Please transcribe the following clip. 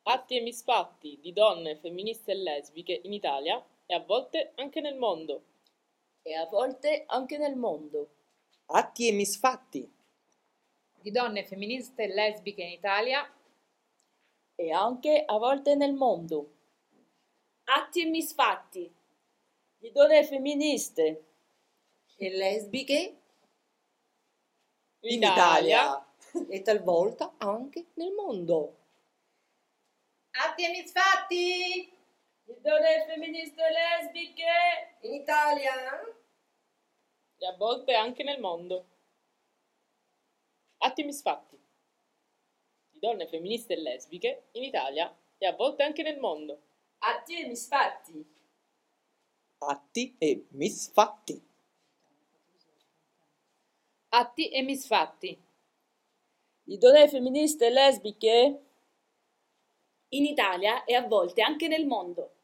Atti e misfatti di donne femministe e lesbiche in Italia e a volte anche nel mondo. E a volte anche nel mondo. Atti e misfatti di donne femministe e lesbiche in Italia E anche a volte nel mondo. Atti e misfatti Di donne femministe e lesbiche in Italia e talvolta anche nel mondo. Atti e misfatti Di donne femministe e lesbiche In Italia E a volte anche nel mondo. Atti e misfatti di donne femministe e lesbiche in Italia e a volte anche nel mondo. Atti e misfatti atti e misfatti Atti e misfatti Di donne femministe e lesbiche in Italia e a volte anche nel mondo.